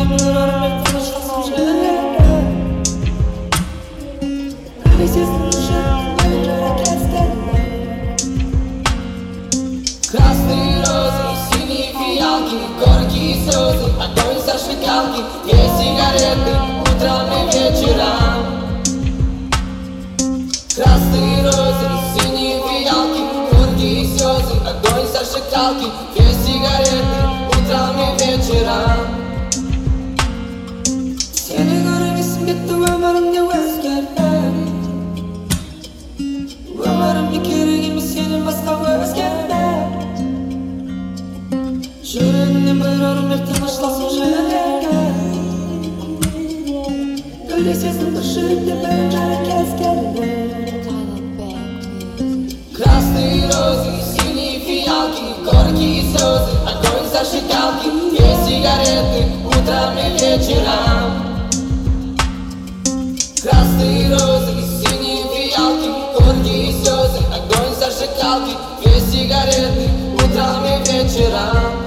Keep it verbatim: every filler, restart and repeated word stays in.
Krasne rozy, sini fijanki, gorki sozy, a końca szykanki, dwie cigarety, utramy wieczorami. Krasne rozy, sini fijanki, gorki sozy, a końca szykanki, dwie cigarety, utramy wieczorami. Seni görmesin gitti ömrüm ne özgürler. Ömrüm bir kere gibi senin başka özgürler. Şöyle böyle bir tanışlasın şöyle. Böyle sesin dışında böyle herkes geldi. Krasne rozy, sini fijanki, gorki sozy, a końca szykanki, dwie cigarety, utramy wieczorami. Krasne rozy, sini fijanki, gorki sozy, a końca szykanki, dwie cigarety, utramy wieczorami.